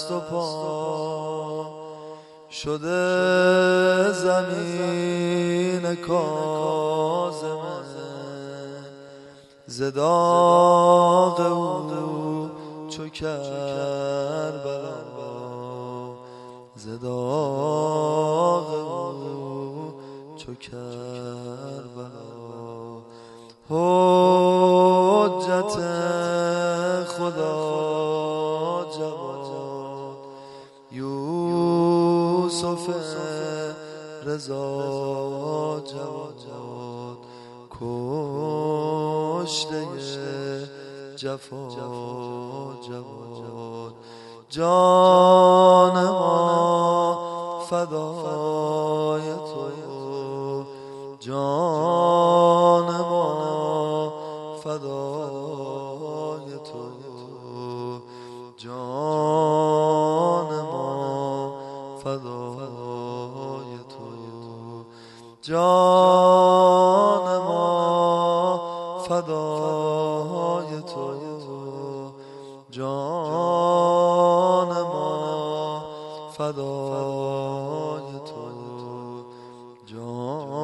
دست و پا شده زمین کاظمه، ز داغ او چو کربلا، ز داغ او چو کربلا. حجت خدا جواد یوسف رضا جواد، کشته جفا جواد. جان ما فدای تو، جان ما فدای تو، جان ما فدای تو، جان ما فدای تو، جان ما فدای تو، جان